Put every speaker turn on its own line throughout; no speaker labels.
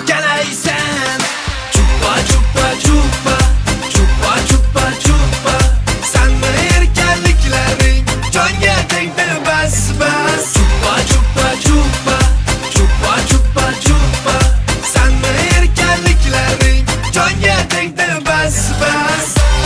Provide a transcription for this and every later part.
erkalaysan. Chupa chupa chupa, chupa chupa chupa, sanmi erkanliklaring jonga tegdi bas bas. Chupa chupa chupa, chupa chupa chupa, sanmi erkanliklaring jonga tegdi bas bas.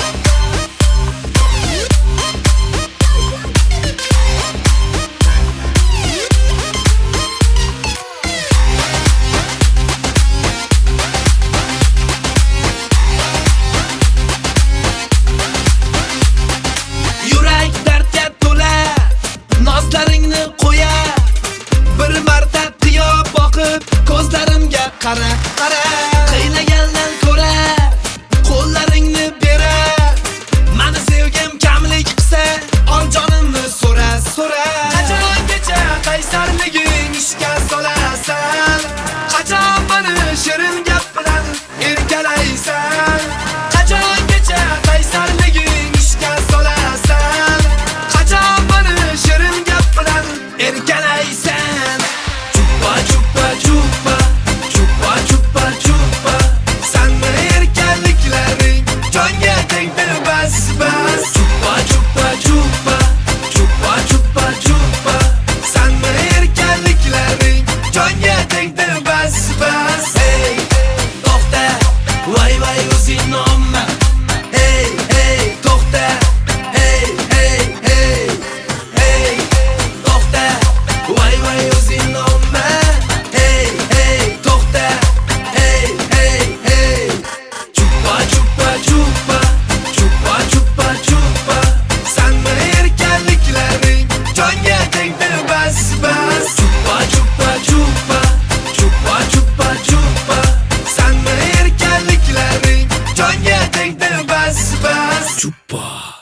Ko'zlarimga qara, qara, qiynagandan ko'ra qo'llaringni berar. Mani sevgim kamlik qilsa, ol jonimni so'ra, so'ra. Qachongacha qaysarliging ishga solasan? Qachon meni shirin gap bilan erkalaysan? Qachongacha qaysarliging ishga solasan? Qachon meni shirin gap bilan erkalaysan? Chupa chupa chupa, chupa chupa chupa, sanmi erkanliklaring jonga tegdi bas bas. Chupa chupa chupa, chupa chupa chupa, sanmi erkanliklaring jonga tegdi bas bas. Hey, to'xta, voy voy o'zing nomma. Hey, hey, to'xta, hey, hey, hey, hey, to'xta, voy voy o'zing nomma. Chupa, chupa, chupa, sanmi erkanliklaring jonga tegdi bas bas. Chupa, chupa, chupa, chupa, chupa, chupa, sanmi erkanliklaring jonga tegdi bas bas. Chupa.